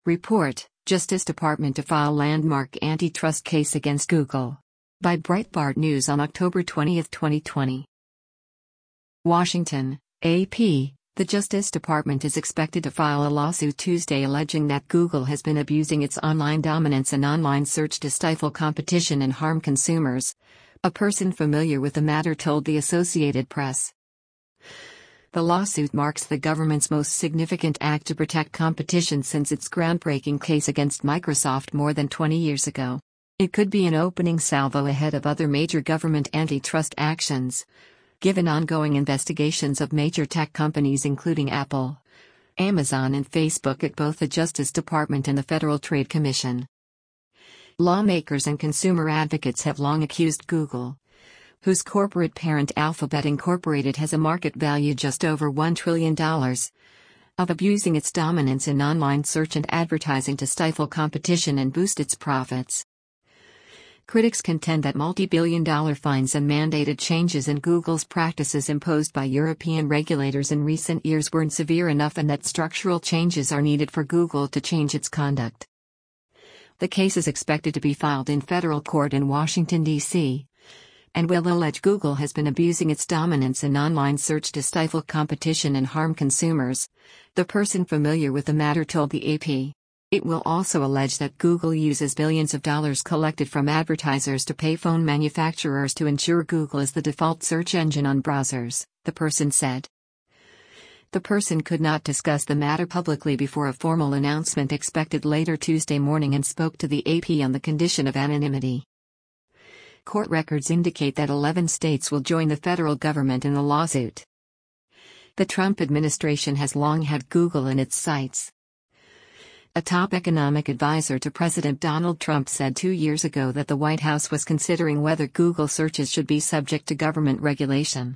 Report, Justice Department to file landmark antitrust case against Google. By Breitbart News on October 20, 2020. Washington, AP. The Justice Department is expected to file a lawsuit Tuesday alleging that Google has been abusing its online dominance and online search to stifle competition and harm consumers. A person familiar with the matter told the Associated Press. The lawsuit marks the government's most significant act to protect competition since its groundbreaking case against Microsoft more than 20 years ago. It could be an opening salvo ahead of other major government antitrust actions, given ongoing investigations of major tech companies including Apple, Amazon and Facebook at both the Justice Department and the Federal Trade Commission. Lawmakers and consumer advocates have long accused Google, whose corporate parent Alphabet Incorporated has a market value just over $1 trillion, of abusing its dominance in online search and advertising to stifle competition and boost its profits. Critics contend that multi-billion-dollar fines and mandated changes in Google's practices imposed by European regulators in recent years weren't severe enough and that structural changes are needed for Google to change its conduct. The case is expected to be filed in federal court in Washington, D.C., and will allege Google has been abusing its dominance in online search to stifle competition and harm consumers, the person familiar with the matter told the AP. It will also allege that Google uses billions of dollars collected from advertisers to pay phone manufacturers to ensure Google is the default search engine on browsers, the person said. The person could not discuss the matter publicly before a formal announcement expected later Tuesday morning and spoke to the AP on the condition of anonymity. Court records indicate that 11 states will join the federal government in the lawsuit. The Trump administration has long had Google in its sights. A top economic advisor to President Donald Trump said 2 years ago that the White House was considering whether Google searches should be subject to government regulation.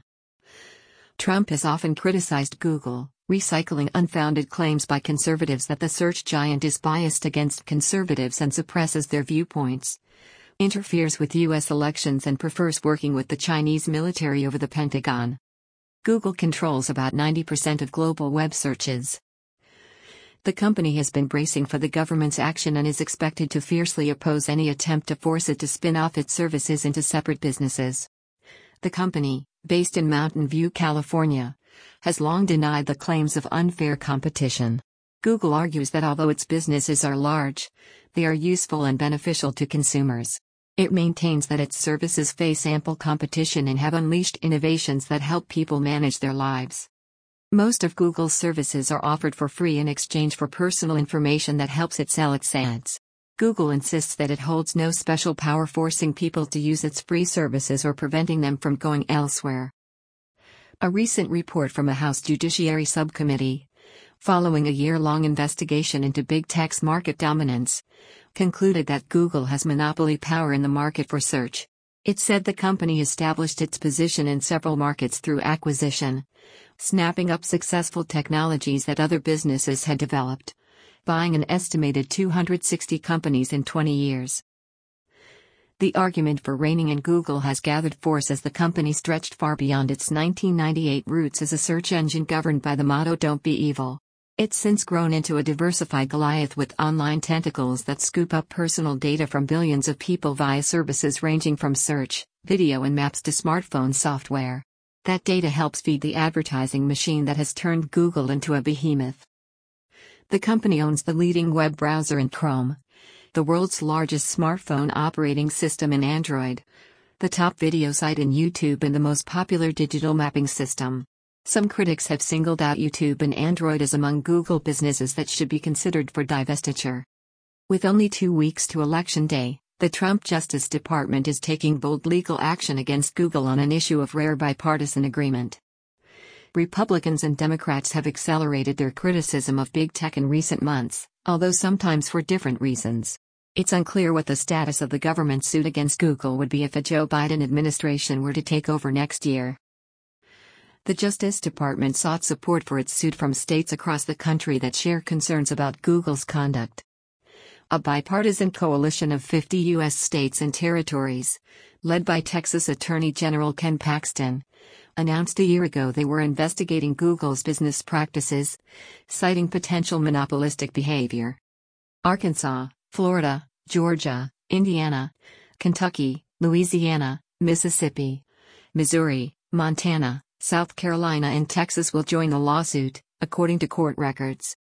Trump has often criticized Google, recycling unfounded claims by conservatives that the search giant is biased against conservatives and suppresses their viewpoints, interferes with U.S. elections and prefers working with the Chinese military over the Pentagon. Google controls about 90% of global web searches. The company has been bracing for the government's action and is expected to fiercely oppose any attempt to force it to spin off its services into separate businesses. The company, based in Mountain View, California, has long denied the claims of unfair competition. Google argues that although its businesses are large, they are useful and beneficial to consumers. It maintains that its services face ample competition and have unleashed innovations that help people manage their lives. Most of Google's services are offered for free in exchange for personal information that helps it sell its ads. Google insists that it holds no special power forcing people to use its free services or preventing them from going elsewhere. A recent report from a House Judiciary Subcommittee, following a year-long investigation into big tech's market dominance, concluded that Google has monopoly power in the market for search. It said the company established its position in several markets through acquisition, snapping up successful technologies that other businesses had developed, buying an estimated 260 companies in 20 years. The argument for reining in Google has gathered force as the company stretched far beyond its 1998 roots as a search engine governed by the motto "Don't be evil." It's since grown into a diversified Goliath with online tentacles that scoop up personal data from billions of people via services ranging from search, video and maps to smartphone software. That data helps feed the advertising machine that has turned Google into a behemoth. The company owns the leading web browser in Chrome, the world's largest smartphone operating system in Android, the top video site in YouTube and the most popular digital mapping system. Some critics have singled out YouTube and Android as among Google businesses that should be considered for divestiture. With only 2 weeks to Election Day, the Trump Justice Department is taking bold legal action against Google on an issue of rare bipartisan agreement. Republicans and Democrats have accelerated their criticism of big tech in recent months, although sometimes for different reasons. It's unclear what the status of the government suit against Google would be if a Joe Biden administration were to take over next year. The Justice Department sought support for its suit from states across the country that share concerns about Google's conduct. A bipartisan coalition of 50 U.S. states and territories, led by Texas Attorney General Ken Paxton, announced a year ago they were investigating Google's business practices, citing potential monopolistic behavior. Arkansas, Florida, Georgia, Indiana, Kentucky, Louisiana, Mississippi, Missouri, Montana, South Carolina and Texas will join the lawsuit, according to court records.